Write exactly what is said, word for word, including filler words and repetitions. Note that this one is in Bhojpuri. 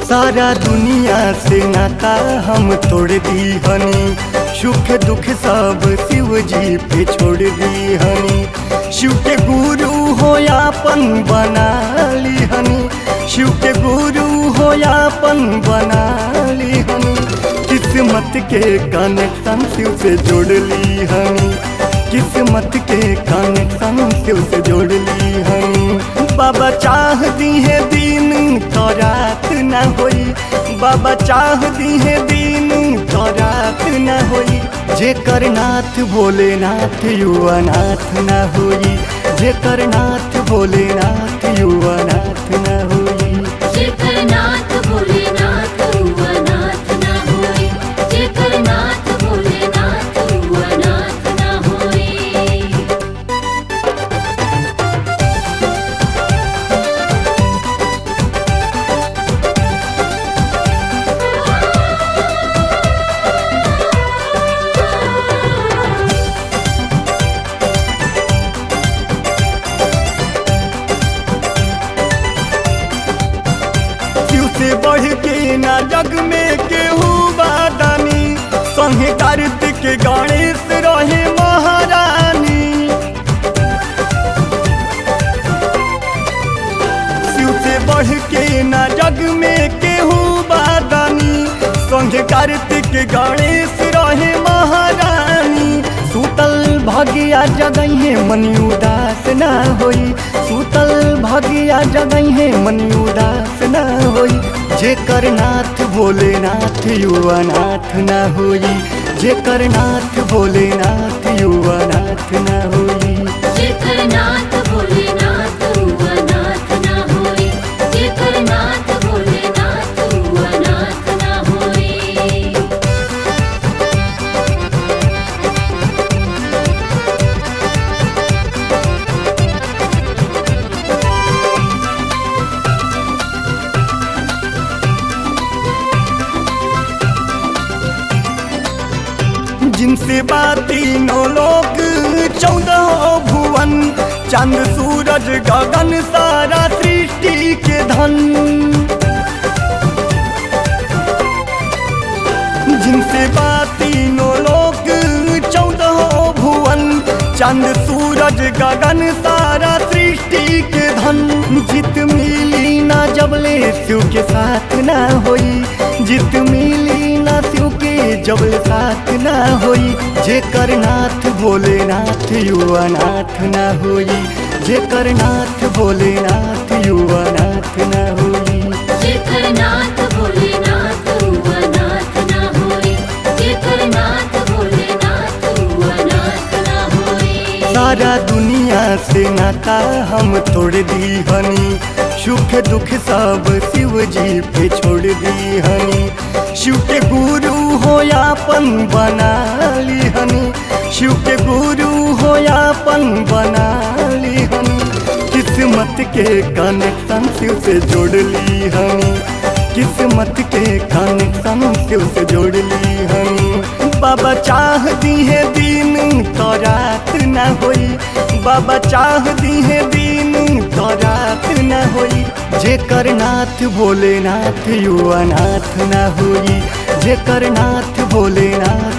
सारा दुनिया से नाता हम तोड़ दी हनी, सुख दुख सब शिव जी पे छोड़ दी हनी। शिव के गुरु हो यापन बना ली हनी, शिव के गुरु हो यापन बना ली हनी। किस्मत के कनेक्शन शिव से जोड़ ली हनी, किस्मत के कनेक्शन शिव से जोड़ ली हनी। बाबा चाह दी है दिन तो रात न होई, बाबा चाह दी है दिन तो रात न होई। जेकर नाथ भोलेनाथ युवा नाथ न होई, जेकर नाथ भोलेनाथ युवा नाथ न होई। जेकर नाथ भोलेनाथ युवा नाथ न होई, जेकर नाथ भोलेनाथ युवा नाथ न होई। से बढ़ के ना जग में केहू बादानी, संगे कार्तिक गणेश रहे महारानी। शिव से बढ़ के ना जग में केहू बादानी, संगे कार्तिक गणेश रहे महारानी। सूतल भगिया जगहे मन उदास ना होई, सूतल भगिया जगहे मन उदास ना होई। जेकर नाथ भोलेनाथ युवा नाथ न होई, जेकर नाथ भोलेनाथ युवा नाथ न होई। जेकर नाथ भोलेनाथ युवा नाथ न होई, जेकर नाथ भोलेनाथ युवा नाथ न होई। जिनसे बाती नौ लोक चौदह भुवन, चंद सूरज गगन सारा सृष्टि के धन। जिनसे बाती नौ लोक चौदह भुवन, चंद सूरज गगन सारा सृष्टि के धन। जित मिली ना जबले शिव के साथ ना होई, जित मिली ना शिव के जबले साथ ना होई। जेकर नाथ भोलेनाथ युवा नाथ न होई, जेकर नाथ भोलेनाथ युवा नाथ न होई। जेकर नाथ भोलेनाथ युवा नाथ न होई, जेकर नाथ भोलेनाथ युवा नाथ न होई। सारा दुनिया से नाता हम तोड़ दी हनी, सुख दुख सब शिव जी पे छोड़ दी हनी। शिव के गुरु हो यापन बना ली हनी, शिव के गुरु हो यापन बना ली हनी। किस्मत के कनेक्शन शिव से जोड़ ली हनी, किस्मत के कनेक्शन शिव से जोड़ ली हनी। बाबा चाह दी है दिन तो रात न होई, बाबा चाह दी है दिन तो रात न होई। जेकर नाथ भोलेनाथ युवा नाथ न होई, जेकर नाथ भोलेनाथ